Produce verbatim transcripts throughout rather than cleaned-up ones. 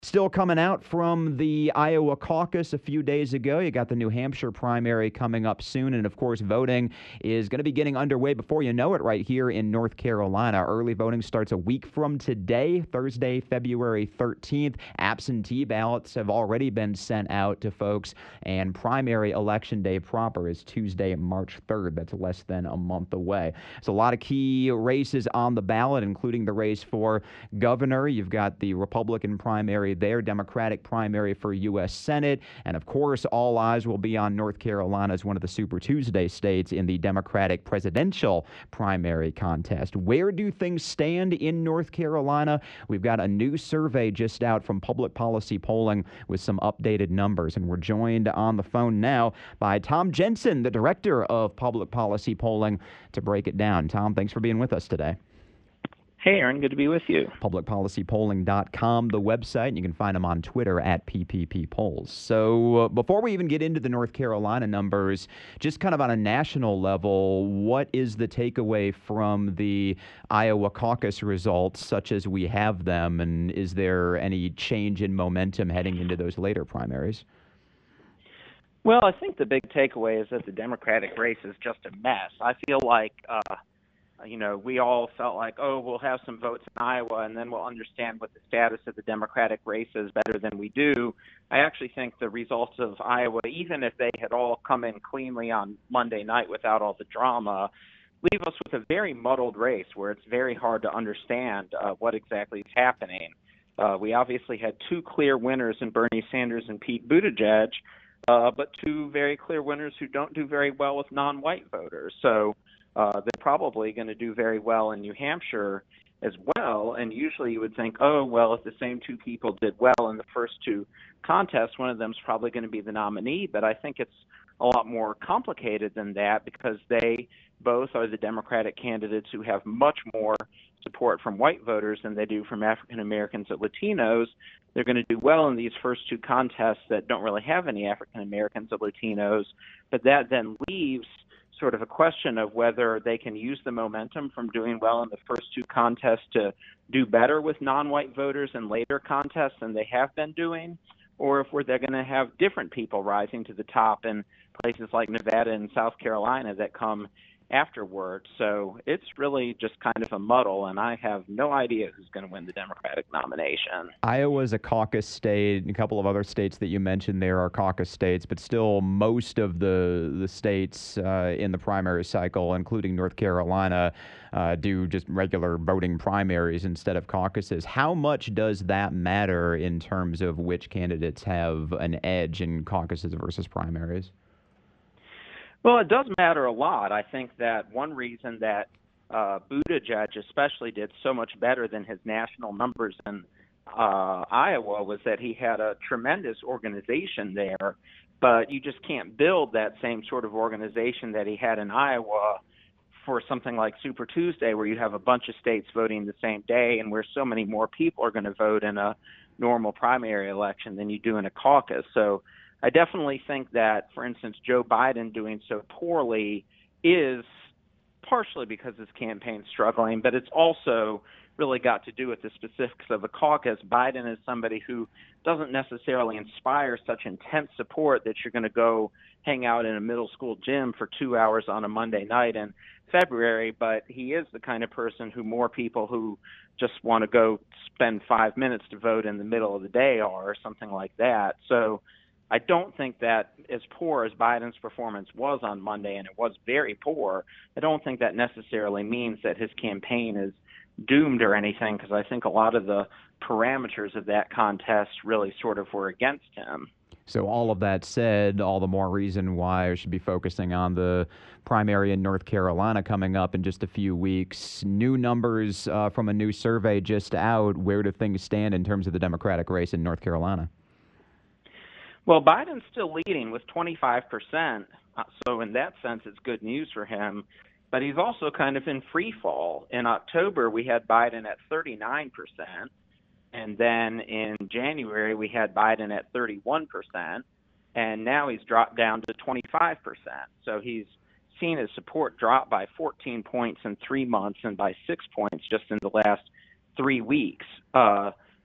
Still coming out from the Iowa caucus a few days ago. You got the New Hampshire primary coming up soon. And of course, voting is going to be getting underway before you know it right here in North Carolina. Early voting starts a week from today, Thursday, February thirteenth. Absentee ballots have already been sent out to folks. And primary election day proper is Tuesday, March third. That's less than a month away. So a lot of key races on the ballot, including the race for governor. You've got the Republican primary there, Democratic primary for U S Senate, and of course, all eyes will be on North Carolina as one of the Super Tuesday states in the Democratic presidential primary contest. Where do things stand in North Carolina? We've got a new survey just out from Public Policy Polling with some updated numbers, and we're joined on the phone now by Tom Jensen, the Director of Public Policy Polling, to break it down. Tom, thanks for being with us today. Hey, Aaron, good to be with you. public policy polling dot com, the website, and you can find them on Twitter at P P P Polls. So uh, before we even get into the North Carolina numbers, just kind of on a national level, what is the takeaway from the Iowa caucus results, such as we have them, and is there any change in momentum heading into those later primaries? Well, I think the big takeaway is that the Democratic race is just a mess. I feel like uh, You know, we all felt like, oh, we'll have some votes in Iowa, and then we'll understand what the status of the Democratic race is better than we do. I actually think the results of Iowa, even if they had all come in cleanly on Monday night without all the drama, leave us with a very muddled race where it's very hard to understand uh, what exactly is happening. Uh, we obviously had two clear winners in Bernie Sanders and Pete Buttigieg, uh, but two very clear winners who don't do very well with non-white voters. So Uh, they're probably going to do very well in New Hampshire as well. And usually you would think, oh, well, if the same two people did well in the first two contests, one of them is probably going to be the nominee. But I think it's a lot more complicated than that because they both are the Democratic candidates who have much more support from white voters than they do from African Americans and Latinos. They're going to do well in these first two contests that don't really have any African Americans or Latinos. But that then leaves sort of a question of whether they can use the momentum from doing well in the first two contests to do better with non-white voters in later contests than they have been doing, or if we're, they're going to have different people rising to the top in places like Nevada and South Carolina that come afterward. So it's really just kind of a muddle, and I have no idea who's going to win the Democratic nomination. Iowa is a caucus state. A couple of other states that you mentioned there are caucus states, but still most of the the states uh, in the primary cycle, including North Carolina, uh, do just regular voting primaries instead of caucuses. How much does that matter in terms of which candidates have an edge in caucuses versus primaries? Well, it does matter a lot. I think that one reason that uh, Buttigieg especially did so much better than his national numbers in uh, Iowa was that he had a tremendous organization there, but you just can't build that same sort of organization that he had in Iowa for something like Super Tuesday, where you have a bunch of states voting the same day and where so many more people are going to vote in a normal primary election than you do in a caucus. So I definitely think that, for instance, Joe Biden doing so poorly is partially because his campaign's struggling, but it's also really got to do with the specifics of the caucus. Biden is somebody who doesn't necessarily inspire such intense support that you're going to go hang out in a middle school gym for two hours on a Monday night in February, but he is the kind of person who more people who just want to go spend five minutes to vote in the middle of the day are, or something like that. So I don't think that as poor as Biden's performance was on Monday, and it was very poor, I don't think that necessarily means that his campaign is doomed or anything, because I think a lot of the parameters of that contest really sort of were against him. So all of that said, all the more reason why I should be focusing on the primary in North Carolina coming up in just a few weeks. New numbers uh, from a new survey just out. Where do things stand in terms of the Democratic race in North Carolina? Well, Biden's still leading with twenty-five percent, so in that sense, it's good news for him. But he's also kind of in free fall. In October, we had Biden at thirty-nine percent, and then in January, we had Biden at thirty-one percent, and now he's dropped down to twenty-five percent. So he's seen his support drop by fourteen points in three months and by six points just in the last three weeks. Uh,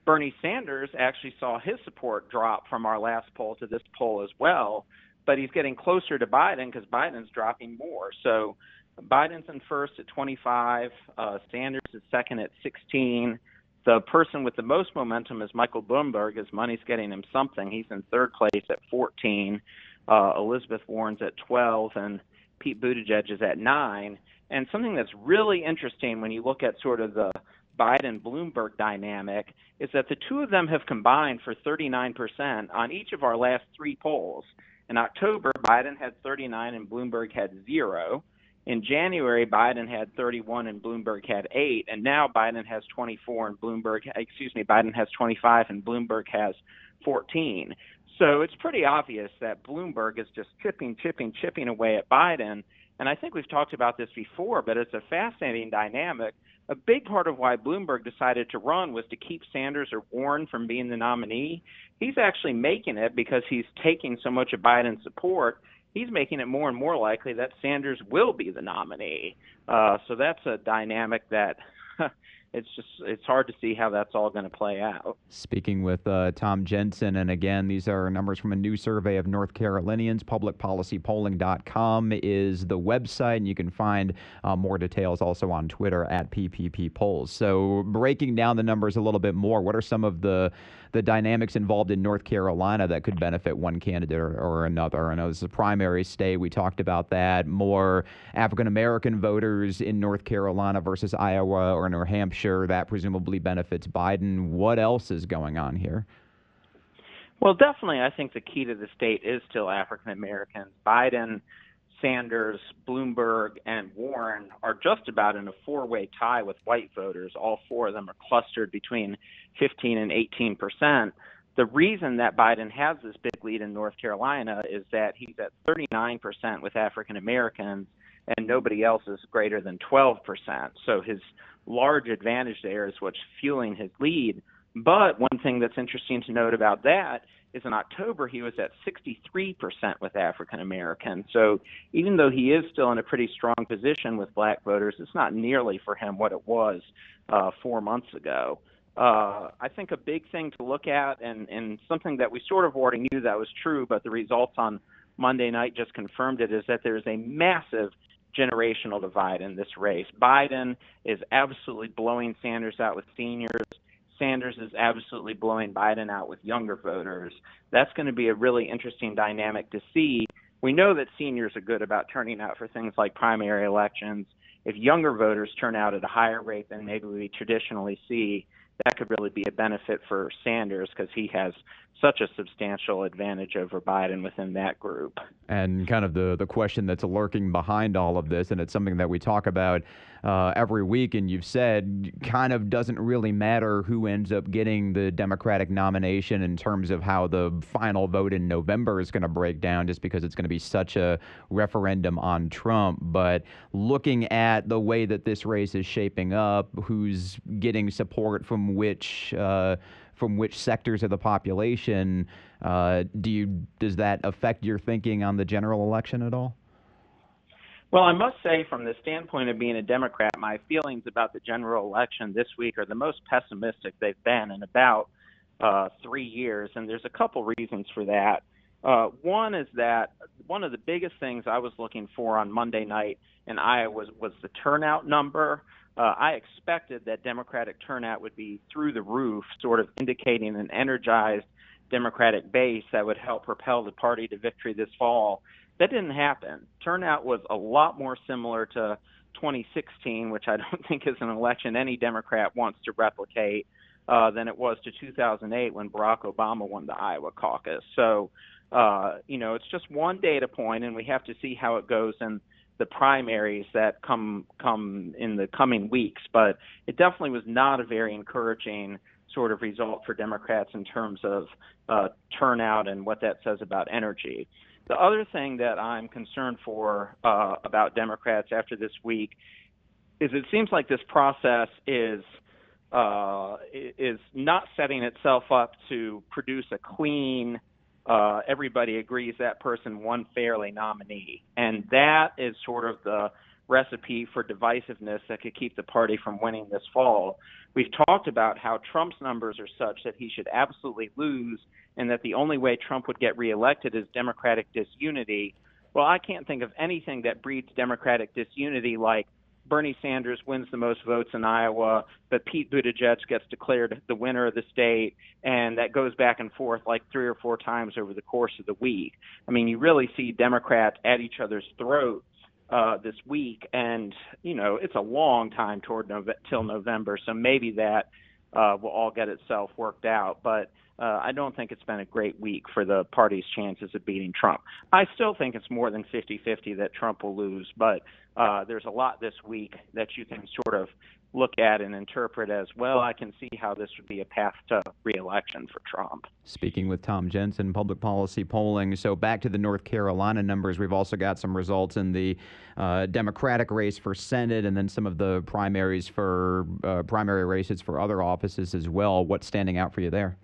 Bernie Sanders actually saw his support drop from our last poll to this poll as well, but he's getting closer to Biden because Biden's dropping more. So Biden's in first at twenty-five, uh, Sanders is second at sixteen. The person with the most momentum is Michael Bloomberg. His money's getting him something. He's in third place at fourteen. Uh, Elizabeth Warren's at twelve, and Pete Buttigieg is at nine. And something that's really interesting when you look at sort of the Biden-Bloomberg dynamic is that the two of them have combined for thirty-nine percent on each of our last three polls. In October, Biden had thirty-nine and Bloomberg had zero. In January, Biden had thirty-one and Bloomberg had eight, and now Biden has twenty-four and Bloomberg, excuse me, Biden has twenty-five and Bloomberg has fourteen. So it's pretty obvious that Bloomberg is just chipping, chipping, chipping away at Biden. And I think we've talked about this before, but it's a fascinating dynamic. A big part of why Bloomberg decided to run was to keep Sanders or Warren from being the nominee. He's actually making it because he's taking so much of Biden's support. He's making it more and more likely that Sanders will be the nominee. Uh, so that's a dynamic that it's just it's hard to see how that's all going to play out. Speaking with uh, Tom Jensen, and again, these are numbers from a new survey of North Carolinians. public policy polling dot com is the website, and you can find uh, more details also on Twitter at P P P Polls. So breaking down the numbers a little bit more, what are some of the the dynamics involved in North Carolina that could benefit one candidate or, or another? I know this is a primary state. We talked about that. More African-American voters in North Carolina versus Iowa or New Hampshire. That presumably benefits Biden. What else is going on here? Well, definitely, I think the key to the state is still African-Americans. Biden, Sanders, Bloomberg, and Warren are just about in a four-way tie with white voters. All four of them are clustered between fifteen and eighteen percent. The reason that Biden has this big lead in North Carolina is that he's at thirty-nine percent with African Americans, and nobody else is greater than twelve percent. So his large advantage there is what's fueling his lead. But one thing that's interesting to note about that is in October he was at sixty-three percent with African Americans. So even though he is still in a pretty strong position with black voters, it's not nearly for him what it was uh, four months ago. Uh, I think a big thing to look at, and, and something that we sort of already knew that was true, but the results on Monday night just confirmed it, is that there's a massive generational divide in this race. Biden is absolutely blowing Sanders out with seniors. Sanders is absolutely blowing Biden out with younger voters. That's going to be a really interesting dynamic to see. We know that seniors are good about turning out for things like primary elections. If younger voters turn out at a higher rate than maybe we traditionally see, that could really be a benefit for Sanders because he has such a substantial advantage over Biden within that group. And kind of the, the question that's lurking behind all of this, and it's something that we talk about uh, every week, and you've said kind of doesn't really matter who ends up getting the Democratic nomination in terms of how the final vote in November is going to break down, just because it's going to be such a referendum on Trump. But looking at the way that this race is shaping up, who's getting support from which uh, from which sectors of the population, uh, do you does that affect your thinking on the general election at all? Well, I must say, from the standpoint of being a Democrat, my feelings about the general election this week are the most pessimistic they've been in about uh, three years, and there's a couple reasons for that. Uh, one is that one of the biggest things I was looking for on Monday night in Iowa was, was the turnout number. Uh, I expected that Democratic turnout would be through the roof, sort of indicating an energized Democratic base that would help propel the party to victory this fall. That didn't happen. Turnout was a lot more similar to twenty sixteen, which I don't think is an election any Democrat wants to replicate, uh, than it was to two thousand eight when Barack Obama won the Iowa caucus. So, uh, you know, it's just one data point, and we have to see how it goes in the primaries that come come in the coming weeks. But it definitely was not a very encouraging sort of result for Democrats in terms of uh, turnout and what that says about energy. The other thing that I'm concerned for uh, about Democrats after this week is it seems like this process is uh, is not setting itself up to produce a clean, uh, everybody agrees that person won fairly nominee. And that is sort of the recipe for divisiveness that could keep the party from winning this fall. We've talked about how Trump's numbers are such that he should absolutely lose, and that the only way Trump would get reelected is Democratic disunity. Well, I can't think of anything that breeds Democratic disunity like Bernie Sanders wins the most votes in Iowa, but Pete Buttigieg gets declared the winner of the state, and that goes back and forth like three or four times over the course of the week. I mean, you really see Democrats at each other's throats uh, this week, and, you know, it's a long time toward Nove- till November, so maybe that uh, will all get itself worked out. But Uh, I don't think it's been a great week for the party's chances of beating Trump. I still think it's more than fifty-fifty that Trump will lose, but uh, there's a lot this week that you can sort of look at and interpret as, well, I can see how this would be a path to re-election for Trump. Speaking with Tom Jensen, Public Policy Polling. So back to the North Carolina numbers, we've also got some results in the uh, Democratic race for Senate, and then some of the primaries for uh, primary races for other offices as well. What's standing out for you there?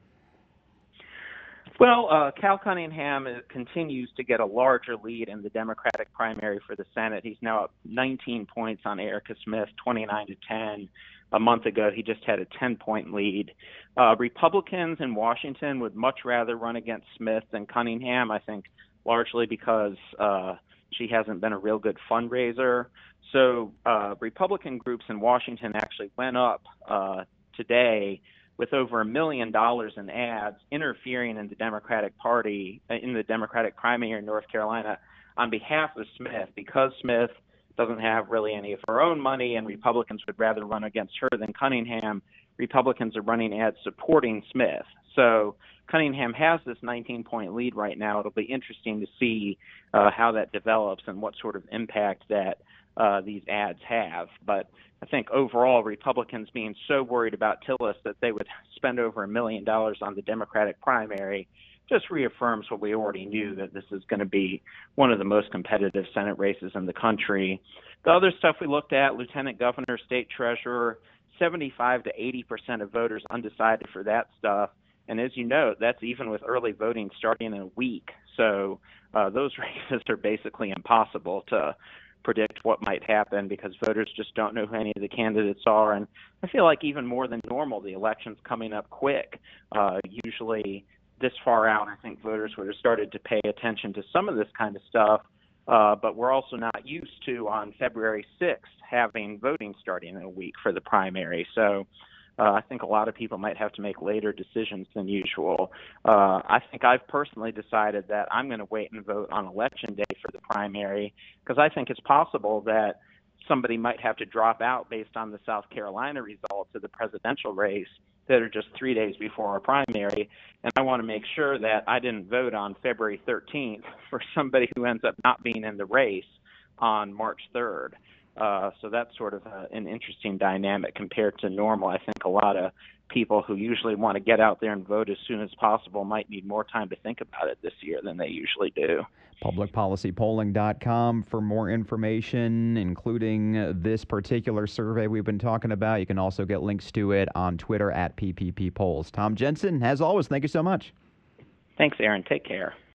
Well, uh, Cal Cunningham continues to get a larger lead in the Democratic primary for the Senate. He's now up nineteen points on Erica Smith, twenty-nine to ten. A month ago, he just had a ten-point lead. Uh, Republicans in Washington would much rather run against Smith than Cunningham, I think largely because uh, she hasn't been a real good fundraiser. So uh, Republican groups in Washington actually went up uh, today with over a million dollars in ads interfering in the Democratic Party, in the Democratic primary in North Carolina on behalf of Smith, because Smith doesn't have really any of her own money and Republicans would rather run against her than Cunningham. Republicans are running ads supporting Smith. So Cunningham has this nineteen-point lead right now. It'll be interesting to see uh, how that develops and what sort of impact that uh, these ads have. But I think overall, Republicans being so worried about Tillis that they would spend over a million dollars on the Democratic primary just reaffirms what we already knew, that this is going to be one of the most competitive Senate races in the country. The other stuff we looked at, lieutenant governor, state treasurer, seventy-five to eighty percent of voters undecided for that stuff. And as you know, that's even with early voting starting in a week. So uh, those races are basically impossible to predict what might happen because voters just don't know who any of the candidates are. And I feel like even more than normal, the election's coming up quick. Uh, usually this far out, I think voters would have started to pay attention to some of this kind of stuff. Uh, but we're also not used to, on February sixth, having voting starting in a week for the primary. So uh, I think a lot of people might have to make later decisions than usual. Uh, I think I've personally decided that I'm going to wait and vote on Election Day for the primary because I think it's possible that somebody might have to drop out based on the South Carolina results of the presidential race that are just three days before our primary. And I want to make sure that I didn't vote on February thirteenth for somebody who ends up not being in the race on March third. Uh, so that's sort of a, an interesting dynamic compared to normal. I think a lot of people who usually want to get out there and vote as soon as possible might need more time to think about it this year than they usually do. public policy polling dot com for more information, including this particular survey we've been talking about. You can also get links to it on Twitter at P P P Polls. Tom Jensen, as always, thank you so much. Thanks, Aaron. Take care.